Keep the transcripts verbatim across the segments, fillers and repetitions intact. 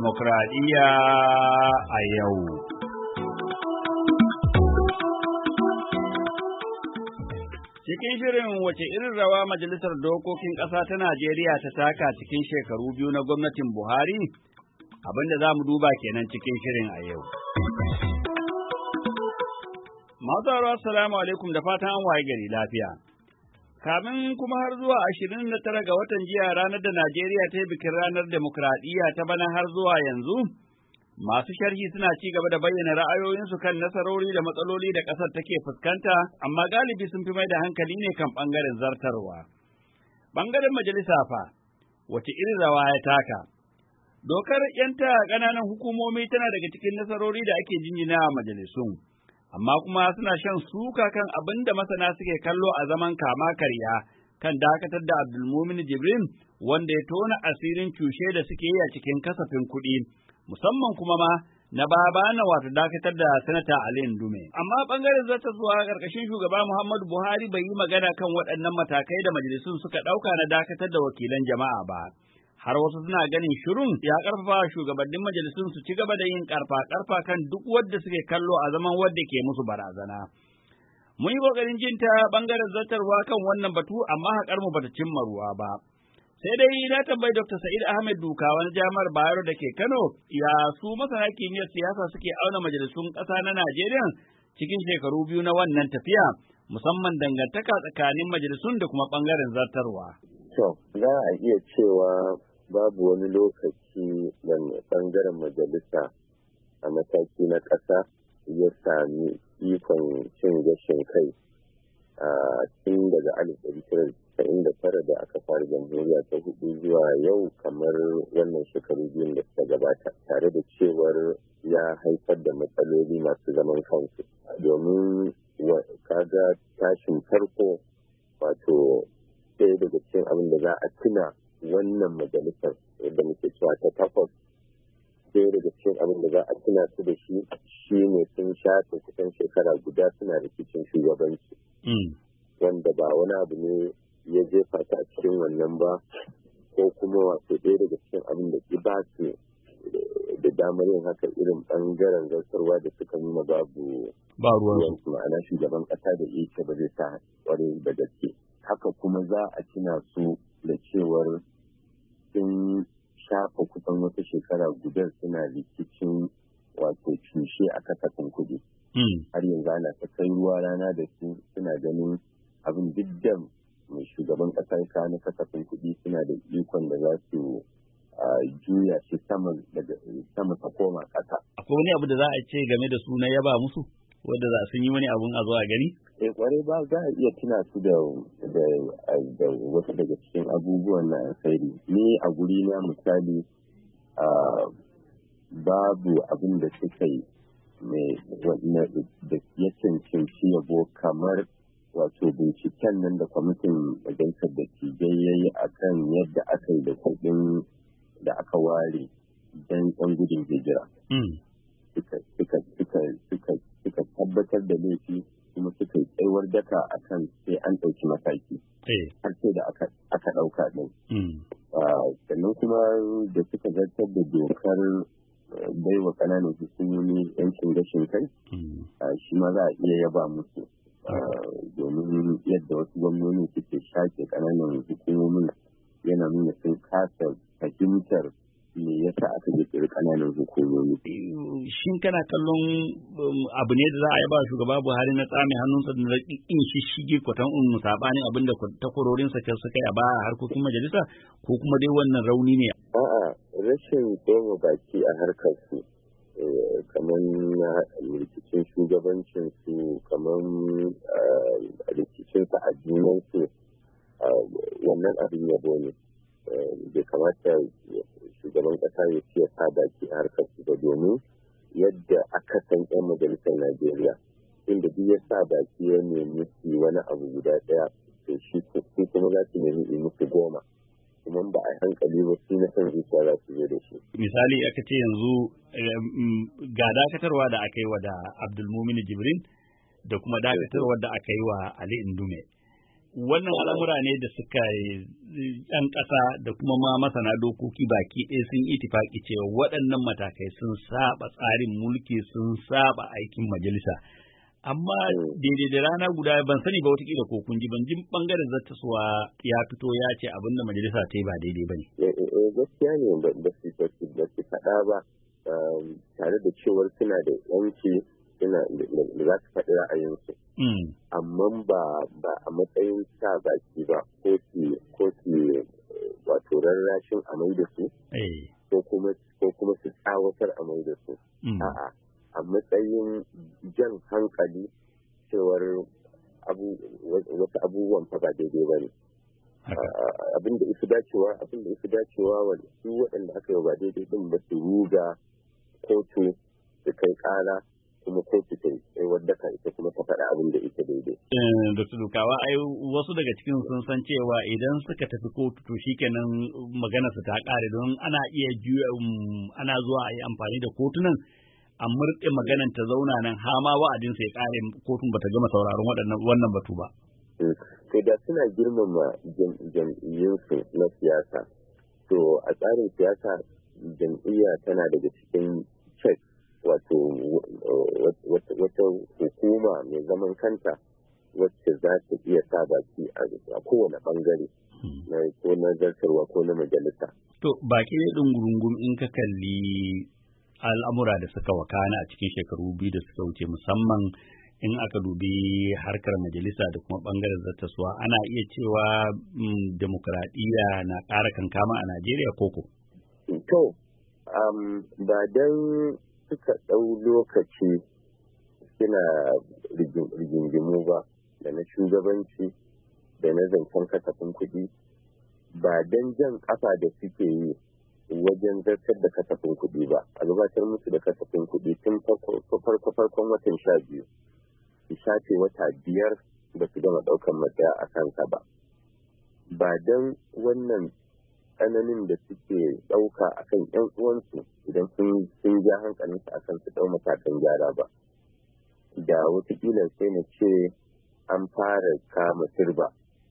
Demokradiyya a yau. Cikin shirin wace irin rawa Majalisar Dokokin Ƙasa ta Najeriya ta taka cikin shekaru biyu na gwamnatin Buhari, abinda za mu duba kenan cikin shirin a yau. Masu assalamu alaikum da fatan an waye gari lafiya. Kamin kuma har zuwa ashirin da tara ga watan jiya ranar da Najeriya ta yi bikin ranar demokradiyya ta bana har zuwa yanzu, masu sharhi suna ci gaba da bayyana ra'ayoyinsu kan nasarori da matsaloli da ƙasar take fuskanta, amma galibi sun fi mai da hankali ne kan ɓangaren zartarwa. Ɓangaren majalisa fa, wace irin rawa ya taka? Dokar ‘yanta ƙananan hukumomi tana daga cikin nasarori da ake jinjina a majalisun. Amma kuma suna shan suka kan abin da masana suke kallo a zaman kama karya kan dakatar da Abdulmumin Jibrin wanda ya tona asirin cushe da suke yi a cikin kasafin kuɗi, musamman kuma ma na baba na wato dakatar da Sanata Ali Ndume. Amma ɓangaren zartaswa ƙarƙashin shugaba Muhammadu Buhari bai yi magana kan waɗannan matakai da majalisun suka ɗauka na dakatar da wakilan jama'a ba. Har wasu suna ganin shirin ya ƙarfafa shugabannin majalisun su ci gaba da yin ƙarfa-ƙarfa kan duk wadda suke kallo a zaman wadda ke musu barazana. Mun yi ƙoƙarin jin ta ɓangaren zartarwa kan wannan batu amma haƙar mu bata cimma ruwa ba. Sai dai na tambayi Dokta Sa'id Ahmed Dukawa na Jami'ar Bayero da ke Kano ya su masana kimiyyar siyasa suke auna majalisun ƙasa na Najeriya cikin shekaru biyu na wannan tafiya, musamman dangantaka tsakanin majalisun da kuma ɓangaren zartarwa. To, za a iya cewa babu wani lokaci da ɓangaren majalisa a mataki na ƙasa ya sami ikon cin gashin kai a tun daga alif ɗari tara da casa'in da tara da aka fara jamhuriya ta hudu zuwa yau kamar wannan shekaru biyun da suka gabata, tare da cewar ya haifar da matsaloli masu zaman kansu domin kaga tashin farko wato ɗaya daga cikin abin da za a tuna wannan majalisar da muke cewa ta takwas, ɗaya daga cikin abin da za a tuna su da shi shi ne sun shafe kusan shekara guda suna rikicin shugabanci wanda ba wani abu ne ya jefa ta a cikin wannan ba, ko kuma wato ɗaya daga cikin abin da ki ba su da damar yin haka irin ɓangaren zartarwa da suka nuna babu ba ruwan ma'ana shugaban ƙasa da ita ba zai sa ƙwarai da gaske. Haka kuma za a tuna su da cewar sun shafa kusan wata shekara guda suna rikicin wato cushe a kasafin kuɗi. Har yanzu ana ta kai ruwa rana da su suna ganin abin diddan mai shugaban ƙasa ya na kasafin kuɗi suna da ikon da za su juya shi sama ta koma ƙasa. Akwai wani abu da za a ce game da su na yaba musu? Wadda za sun yi wani abun a zo a gani? Eh kwarai ba za a iya tuna su da da wasu daga cikin abubuwan na alkhairi. Ni a guri na misali babu abin da suka yi da ya cancanci yabo kamar wato binciken nan da kwamitin majalisar da tijai ya yi a kan yadda aka yi da kuɗin da aka ware don ɗan gudun hijira. Suka tabbatar da laifi kuma suka yi tsayuwar daka a kan sai an ɗauki mataki. Har sai da aka ɗauka ɗin. Sannan kuma da suka zartar da dokar baiwa ƙananan hukumomi yancin gashin kai, shi ma za a iya yaba musu. Domin yadda wasu gwamnoni suke shaƙe ƙananan hukumomin yana nuna sun kasa fahimtar me yasa aka kirkiri ƙananan hukumomi. Shin kana kallon abu ne da za a yi ba shugaba Buhari na tsame hannunsa da in shi shige kwatan un sabanin abin da takwarorinsa ke suka yi a baya a harkokin majalisa, ko kuma dai wannan rauni ne? A'a, rashin tsoma baki a harkar su kamar rikicin shugabancin su, kamar rikicin sa'addinan su, wannan abin yabo ne. Bai kamata shugaban kasa ya ce sa baki a harkar su ba, domin yadda aka san yan majalisar Najeriya inda duk ya sa baki ya nemi su wani abu guda daya, to shi kuma za su nemi yi musu goma, kuma ba a hankali ba su na san zuciya za su zo da shi. Misali aka ce yanzu ga dakatarwa da aka yi wa da Abdulmumin Jibrin da kuma dakatarwa da aka yi wa Ali Ndume. wannan al'amura ne da suka yan ƙasa da kuma ma masana dokoki baki ɗaya sun itifaki cewa waɗannan matakai sun saba tsarin mulki sun saba aikin majalisa. Amma daidai da rana guda ban sani ba watakila ko kun ji ban ji bangaren zattaswa ya fito ya ce abin da majalisa ta yi ba daidai ba ne. Gaskiya ne ba su faɗa ba tare da cewar suna da yanci suna da za su faɗi ra'ayinsu. Amma ba a matsayin sa baki ba ko su wato rarrashin a mai da su ko kuma su tsawatar a mai da su. A'a. A matsayin jan hankali cewar wasu abubuwan fa ba daidai ba ne. Abin da isu dacewa abin da isu dacewa wa su waɗanda aka yi ba daidai din ba su ruga kotu su kai ƙara kuma kotu ta yi wadda ka ita kuma ta faɗa abin da ita daidai. Dokta Dukawa, ai wasu daga cikin sun san cewa idan suka tafi kotu to shikenan magana su ta ƙare don ana iya juya ana zuwa a yi amfani da kotunan a murɗe maganan ta zauna nan hama wa'adin sai ƙare kotun bata gama sauraron waɗannan wannan batu ba. To da suna girmama jam'iyyunsu na siyasa, to a tsarin siyasa jam'iyya tana daga cikin check wato wata hukuma mai zaman kanta wacce za ta iya sa baki a kowane bangare ko na zartarwa ko na majalisa. To baki ne ɗungurungun in ka kalli al'amura da suka wakana a cikin shekaru biyu da suka wuce musamman in aka dubi harkar majalisa da kuma ɓangaren zattaswa ana iya cewa demokradiyya na ƙara kankama a Najeriya koko? To, ba don suka ɗau lokaci suna rigingimu ba da na shugabanci da na zancen kasafin kuɗi, ba don jan ƙafa da suke yi wajen zartar da kasafin kuɗi ba a gabatar musu da kasafin kuɗi tun farko farkon watan sha biyu su shafe wata biyar ba su gama ɗaukar matsaya a kansa ba ba don wannan tsananin da suke ɗauka a kan ƴan uwansu idan sun ja hankalinsu a kan su ɗau matakan gyara ba da watakila sai na ce an fara kama turba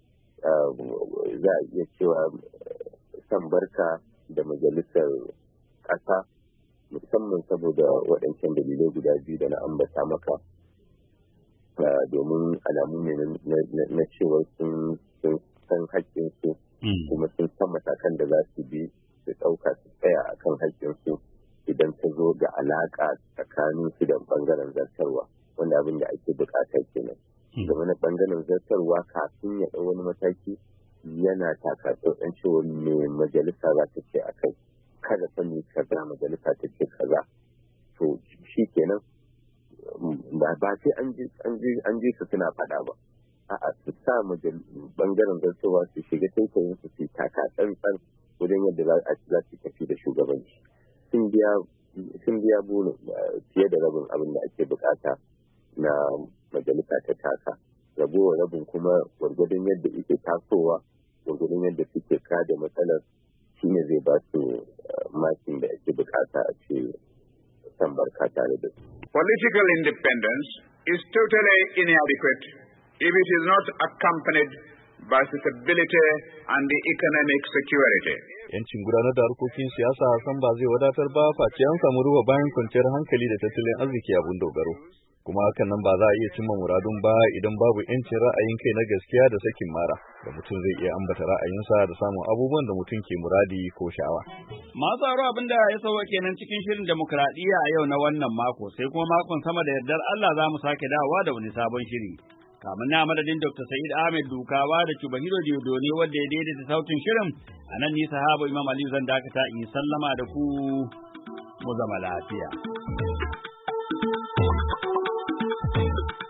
za a iya cewa san barka da majalisar ƙasa musamman saboda waɗancan dalilai guda biyu da na ambata maka domin alamu ne na cewa sun san haƙƙinsu kuma sun san matakan da za su bi su ɗauka su tsaya a kan haƙƙinsu idan ta zo ga alaƙa tsakanin su da ɓangaren zartarwa wanda abin da ake buƙata kenan da wani ɓangaren zartarwa kafin ya ɗau wani mataki yana takatsantsan cewa me majalisa za ta ce a kai kada fa ni kaza majalisa ta ce kaza to shi kenan ba sai an ji an ji su suna faɗa ba a'a su sa bangaren zartawa su shiga taitayin su su taka tsantsan wajen yadda za su tafi da shugabanci sun biya sun biya burin fiye da rabin abin da ake bukata na majalisa ta taka ragowar rabin kuma gwargwadon yadda ike tasowa gwargwadon yadda suke kada matsalar shine zai ba su makin da ake bukata a ce san barka tare da su. Political independence is totally inadequate if it is not accompanied by stability and the economic security. Yancin gudanar da harkokin siyasa san ba zai wadatar ba face an samu ruwa bayan kwanciyar hankali da tattalin arziki abun dogaro. Kuma hakan nan ba za a iya cimma muradun ba idan babu yancin ra'ayin kai na gaskiya da sakin mara da mutum zai iya ambata ra'ayinsa da samun abubuwan da mutum ke muradi ko sha'awa. Masu aro abin da ya sauwa kenan cikin shirin demokradiyya a yau na wannan mako sai kuma makon sama da yardar Allah za mu sake dawowa da wani sabon shiri. Kamun na madadin Doctor Sa'id Ahmed Dukawa da Chubahiro Diodone wanda ya daidaita sautin shirin a nan ni sahaba Imam Aliyu zan dakata in sallama da ku mu zama lafiya. Thank you.